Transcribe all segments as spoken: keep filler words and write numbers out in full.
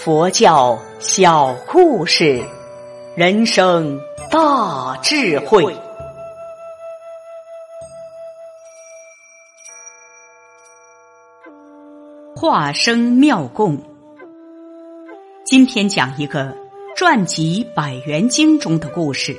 佛教小故事，人生大智慧。化生妙供。今天讲一个传记《百元经》中的故事。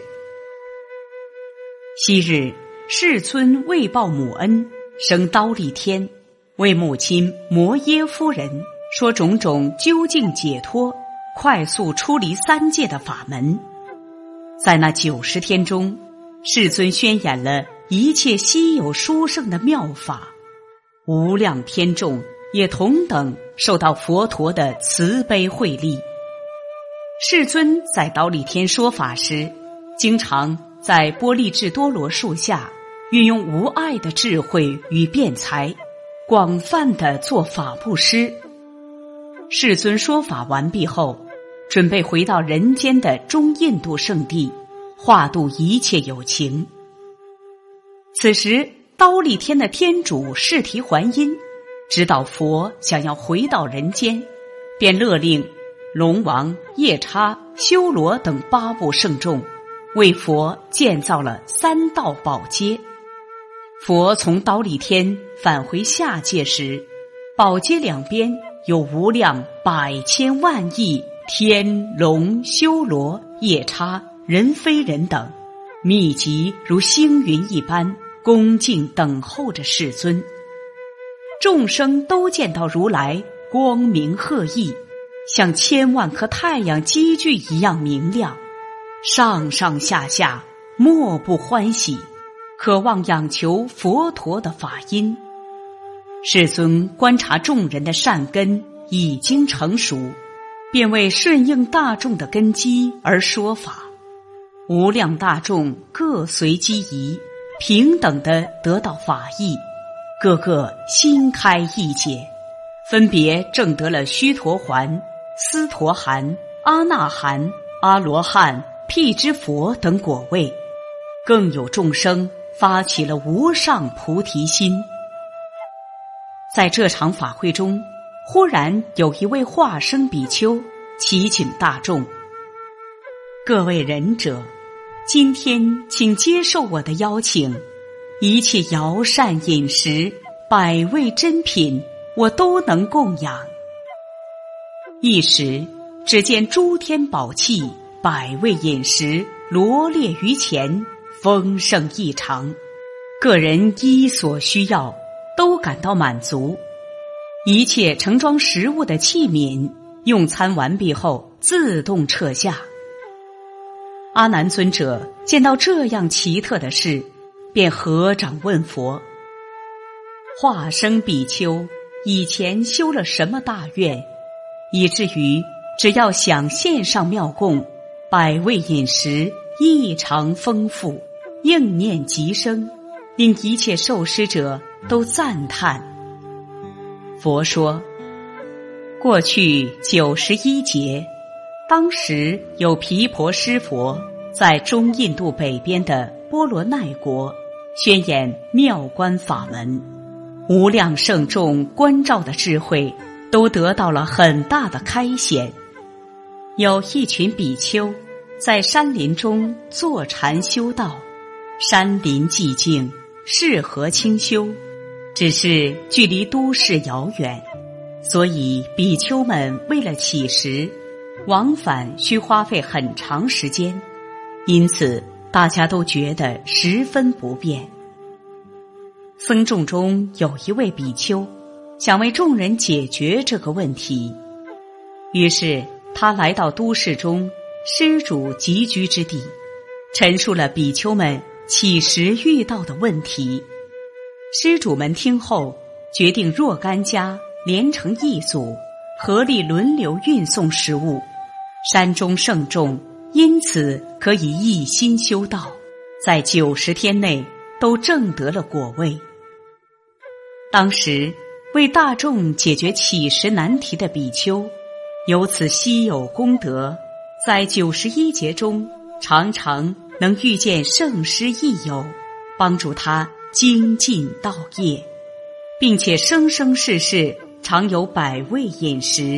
昔日世尊为报母恩，生刀立天，为母亲摩耶夫人说种种究竟解脱、快速出离三界的法门。在那九十天中，世尊宣演了一切稀有殊胜的妙法，无量天众也同等受到佛陀的慈悲惠利。世尊在刀立天说法时，经常在波利智多罗树下运用无碍的智慧与辩才，广泛地做法布施。世尊说法完毕后，准备回到人间的中印度圣地，化度一切有情。此时刀立天的天主释提还因知道佛想要回到人间，便勒令龙王、夜叉、修罗等八部圣众为佛建造了三道宝阶。佛从刀立天返回下界时，宝阶两边有无量百千万亿天龙修罗夜叉人非人等，密集如星云一般，恭敬等候着世尊。众生都见到如来光明赫熠，像千万颗太阳积聚一样明亮，上上下下莫不欢喜，渴望仰求佛陀的法音。世尊观察众人的善根已经成熟，便为顺应大众的根基而说法。无量大众各随机宜，平等地得到法益，个个心开意解，分别证得了须陀洹、斯陀含、阿那含、阿罗汉、辟支佛等果位。更有众生发起了无上菩提心。在这场法会中，忽然有一位化生比丘祈请大众：各位仁者，今天请接受我的邀请，一切肴膳饮食、百味珍品，我都能供养。一时只见诸天宝器、百味饮食罗列于前，丰盛异常，个人依所需要都感到满足。一切盛装食物的器皿用餐完毕后自动撤下。阿难尊者见到这样奇特的事，便合掌问佛：化生比丘以前修了什么大愿，以至于只要想献上妙供，百味饮食异常丰富，应念即生，令一切受施者都赞叹。佛说：过去九十一劫，当时有毗婆尸佛在中印度北边的波罗奈国宣演妙观法门，无量圣众观照的智慧都得到了很大的开显。有一群比丘在山林中坐禅修道，山林寂静，适合清修，只是距离都市遥远，所以比丘们为了乞食，往返需花费很长时间，因此大家都觉得十分不便。僧众中有一位比丘想为众人解决这个问题，于是他来到都市中施主集居之地，陈述了比丘们乞食遇到的问题。施主们听后，决定若干家连成一组，合力轮流运送食物。山中圣众因此可以一心修道，在九十天内都证得了果位。当时为大众解决乞食难题的比丘，由此稀有功德，在九十一劫中常常能遇见圣师益友，帮助他精进道业，并且生生世世常有百味饮食，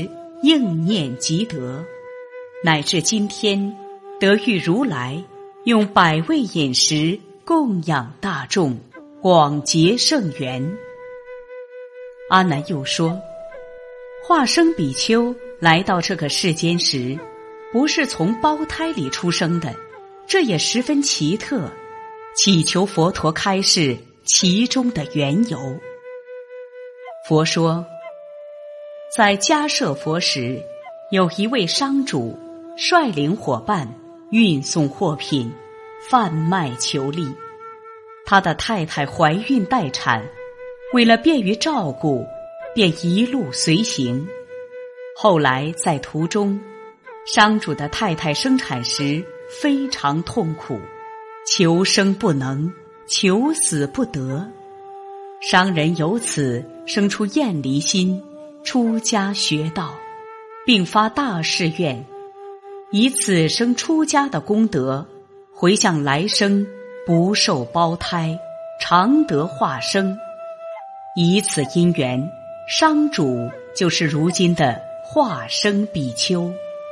应念即得，乃至今天得遇如来用百味饮食供养大众，广结圣缘。阿难又说，化生比丘来到这个世间时，不是从胞胎里出生的，这也十分奇特，祈求佛陀开示其中的缘由。佛说，在迦舍佛时，有一位商主率领伙伴运送货品，贩卖求利。他的太太怀孕待产，为了便于照顾，便一路随行。后来在途中，商主的太太生产时非常痛苦，求生不能，求死不得。商人由此生出厌离心，出家学道，并发大誓愿，以此生出家的功德，回向来生不受胞胎，常得化生。以此因缘，商主就是如今的化生比丘。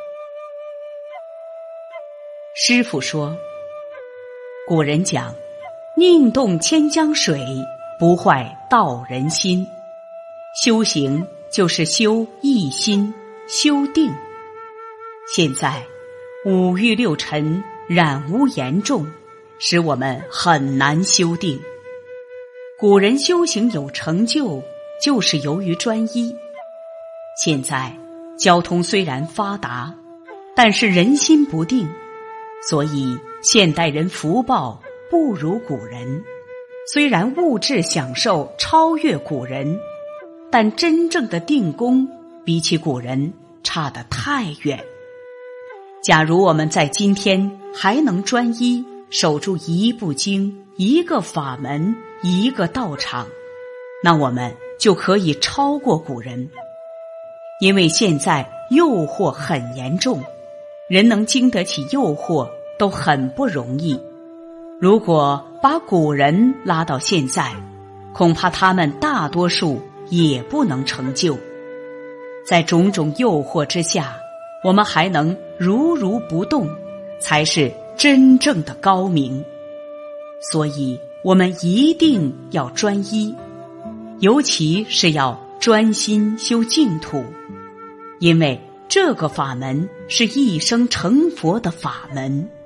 师父说，古人讲，宁动千江水，不坏道人心。修行就是修一心，修定。现在五欲六尘染污严重，使我们很难修定。古人修行有成就，就是由于专一。现在交通虽然发达，但是人心不定，所以现代人福报不如古人。虽然物质享受超越古人，但真正的定功比起古人差得太远。假如我们在今天还能专一，守住一部经、一个法门、一个道场，那我们就可以超过古人。因为现在诱惑很严重，人能经得起诱惑都很不容易。如果把古人拉到现在，恐怕他们大多数也不能成就。在种种诱惑之下，我们还能如如不动，才是真正的高明。所以我们一定要专一，尤其是要专心修净土，因为这个法门是一生成佛的法门。